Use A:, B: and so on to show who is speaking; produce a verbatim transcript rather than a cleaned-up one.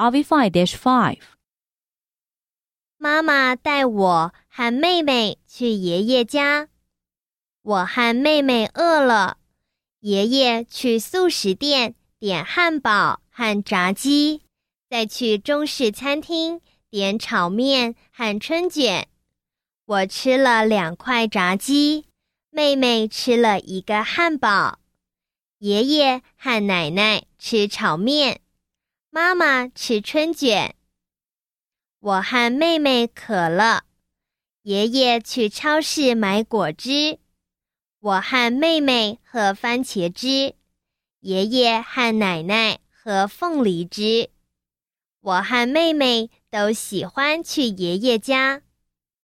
A: R V five dash five
B: 妈妈带我和妹妹去爷爷家。我和妹妹饿了，爷爷去速食店点汉堡和炸鸡，再去中式餐厅点炒面和春卷。我吃了两块炸鸡，妹妹吃了一个汉堡。爷爷和奶奶吃炒面，妈妈吃春卷。我和妹妹渴了，爷爷去超市买果汁。我和妹妹喝番茄汁，爷爷和奶奶喝凤梨汁。我和妹妹都喜欢去爷爷家。